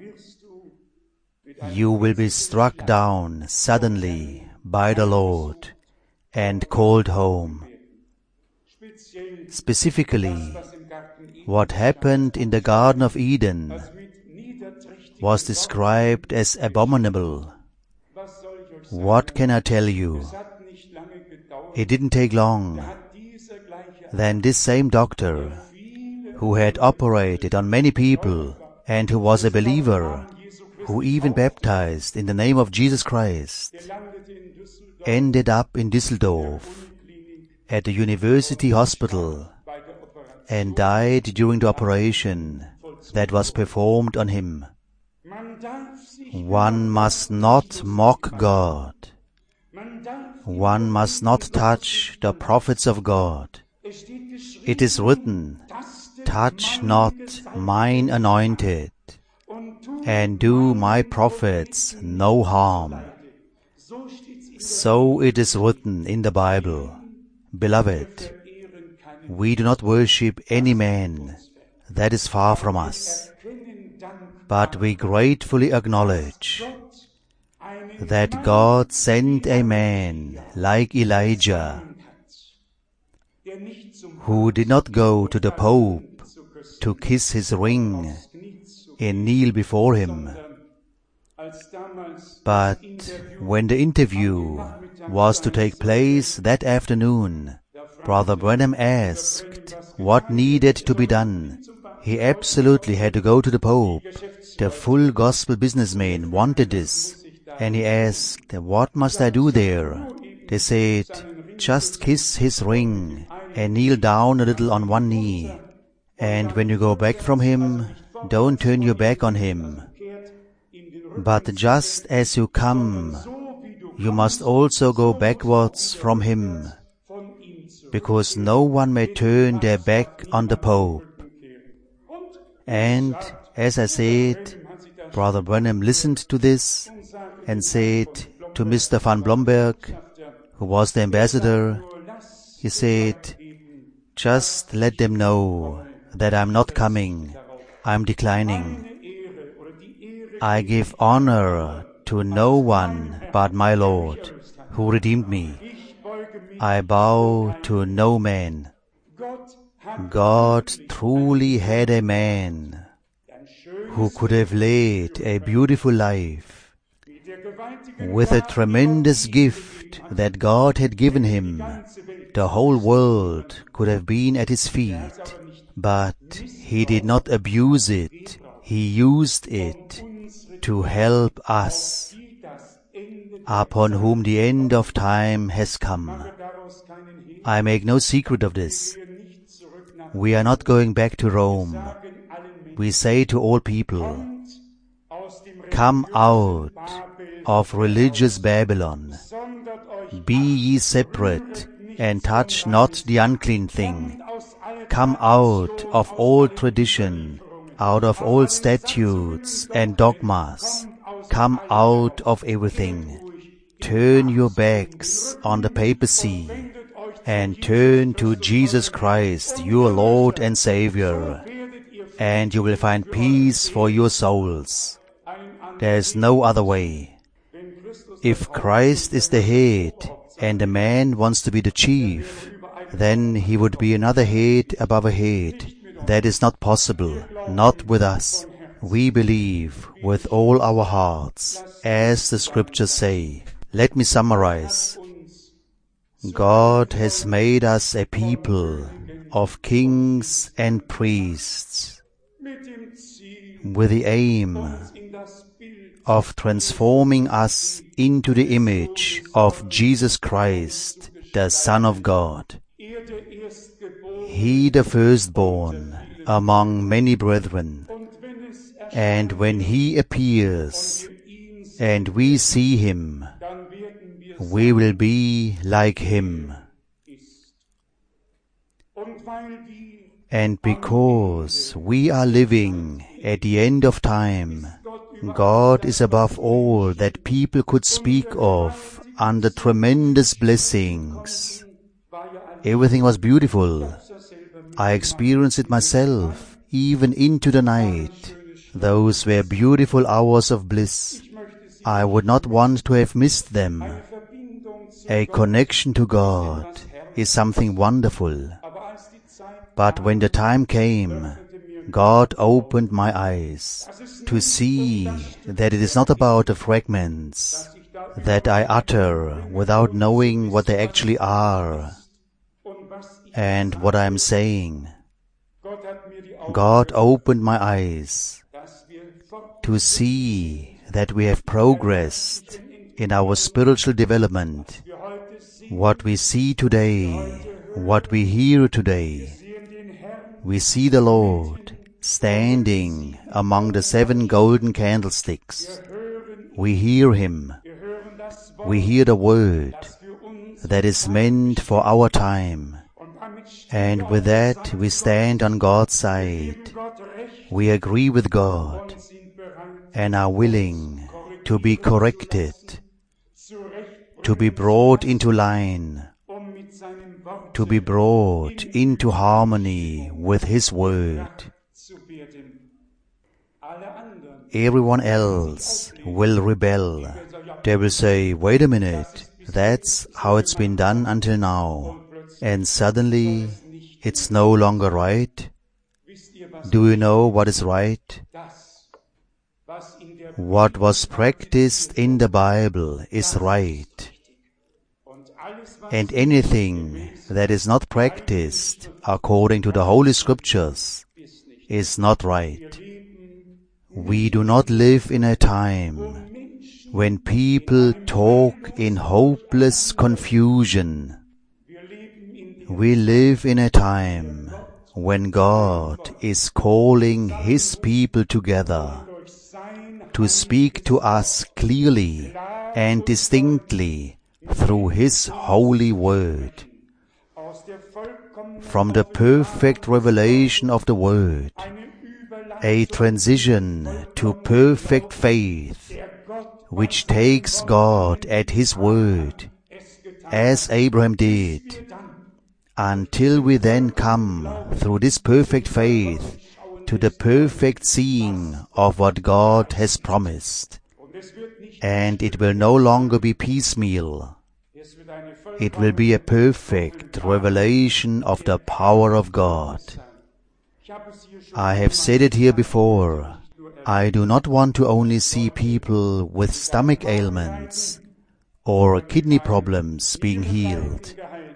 you will be struck down suddenly by the Lord and called home." Specifically, what happened in the Garden of Eden was described as abominable. What can I tell you? It didn't take long. Then this same doctor, who had operated on many people and who was a believer, who even baptized in the name of Jesus Christ, ended up in Düsseldorf at the University Hospital and died during the operation that was performed on him. One must not mock God. One must not touch the prophets of God. It is written, "Touch not mine anointed, and do my prophets no harm." So it is written in the Bible. Beloved, we do not worship any man. That is far from us. But we gratefully acknowledge that God sent a man like Elijah, who did not go to the Pope to kiss his ring and kneel before him. But when the interview was to take place that afternoon, Brother Branham asked what needed to be done. He absolutely had to go to the Pope. The full gospel businessman wanted this. And he asked, "What must I do there?" They said, "Just kiss his ring and kneel down a little on one knee. And when you go back from him, don't turn your back on him. But just as you come, you must also go backwards from him, because no one may turn their back on the Pope." And, as I said, Brother Branham listened to this and said to Mr. van Blomberg, who was the ambassador, he said, "Just let them know that I'm not coming, I'm declining. I give honor to no one but my Lord, who redeemed me. I bow to no man." God truly had a man who could have led a beautiful life with a tremendous gift that God had given him. The whole world could have been at his feet, but he did not abuse it. He used it to help us, upon whom the end of time has come. I make no secret of this. We are not going back to Rome. We say to all people, "Come out of religious Babylon. Be ye separate, and touch not the unclean thing. Come out of all tradition, out of all statutes and dogmas. Come out of everything. Turn your backs on the papacy and turn to Jesus Christ, your Lord and Savior, and you will find peace for your souls. There is no other way. If Christ is the head and a man wants to be the chief, then he would be another head above a head. That is not possible, not with us. We believe with all our hearts, as the scriptures say. Let me summarize. God has made us a people of kings and priests with the aim of transforming us into the image of Jesus Christ, the Son of God. He the firstborn among many brethren, and when he appears and we see him, we will be like him. And because we are living at the end of time, God is above all that people could speak of under tremendous blessings. Everything was beautiful. I experienced it myself, even into the night. Those were beautiful hours of bliss. I would not want to have missed them. A connection to God is something wonderful. But when the time came, God opened my eyes to see that it is not about the fragments that I utter without knowing what they actually are and what I am saying. God opened my eyes to see that we have progressed in our spiritual development. What we see today, what we hear today, we see the Lord standing among the 7 golden candlesticks. We hear Him. We hear the word that is meant for our time. And with that we stand on God's side. We agree with God and are willing to be corrected, to be brought into line, to be brought into harmony with His word. Everyone else will rebel. They will say, wait a minute, that's how it's been done until now. And suddenly it's no longer right. Do you know what is right? What was practiced in the Bible is right. And anything that is not practiced according to the Holy Scriptures is not right. We do not live in a time when people talk in hopeless confusion. We live in a time when God is calling His people together to speak to us clearly and distinctly through His holy word. From the perfect revelation of the word, a transition to perfect faith, which takes God at His word, as Abraham did, until we then come through this perfect faith to the perfect seeing of what God has promised. And it will no longer be piecemeal. It will be a perfect revelation of the power of God. I have said it here before. I do not want to only see people with stomach ailments or kidney problems being healed.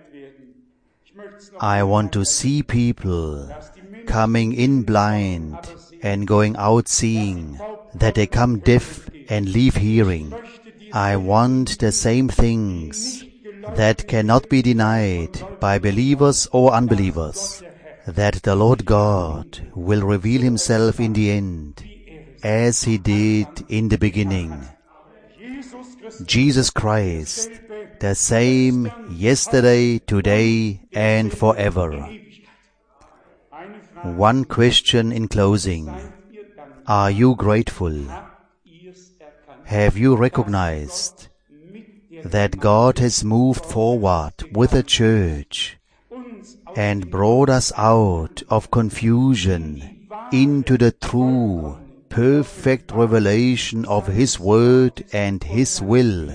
I want to see people coming in blind and going out seeing, that they come deaf and leave hearing. I want the same things that cannot be denied by believers or unbelievers, that the Lord God will reveal Himself in the end, as He did in the beginning. Jesus Christ, the same yesterday, today, and forever. One question in closing. Are you grateful? Have you recognized that God has moved forward with the church and brought us out of confusion into the true, perfect revelation of His Word and His will?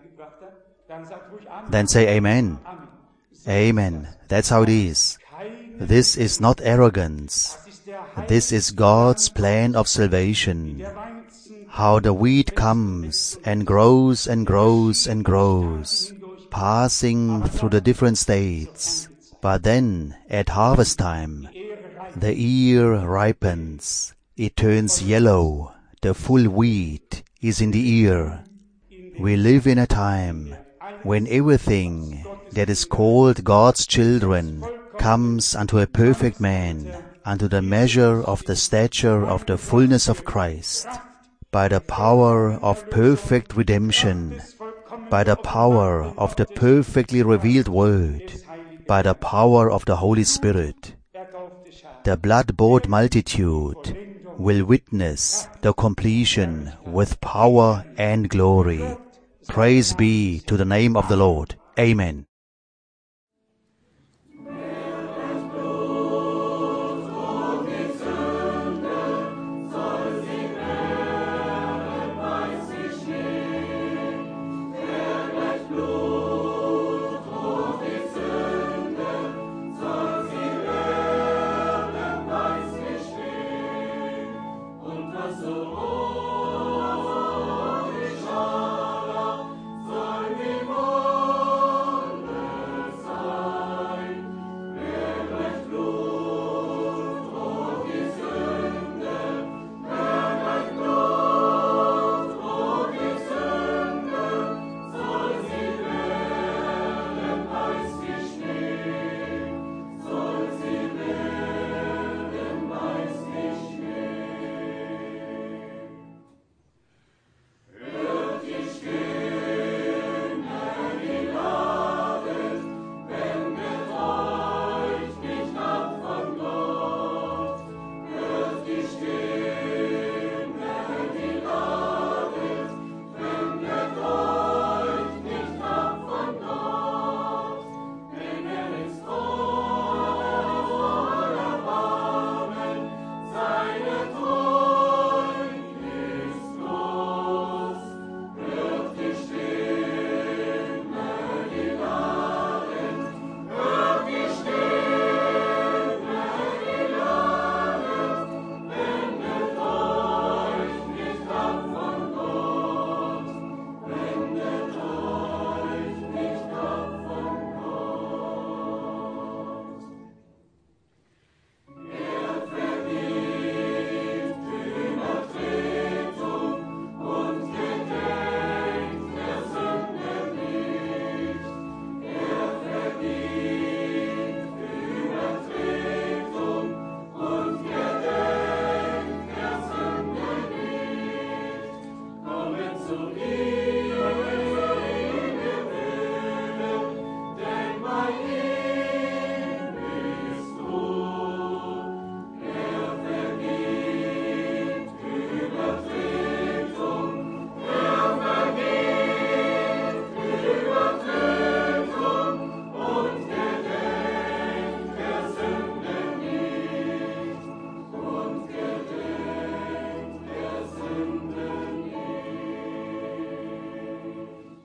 Then say Amen. Amen. That's how it is. This is not arrogance. This is God's plan of salvation. How the wheat comes and grows and grows and grows, passing through the different states. But then, at harvest time, the ear ripens. It turns yellow. The full wheat is in the ear. We live in a time when everything that is called God's children comes unto a perfect man, unto the measure of the stature of the fullness of Christ, by the power of perfect redemption, by the power of the perfectly revealed Word, by the power of the Holy Spirit. The blood-bought multitude will witness the completion with power and glory. Praise be to the name of the Lord. Amen.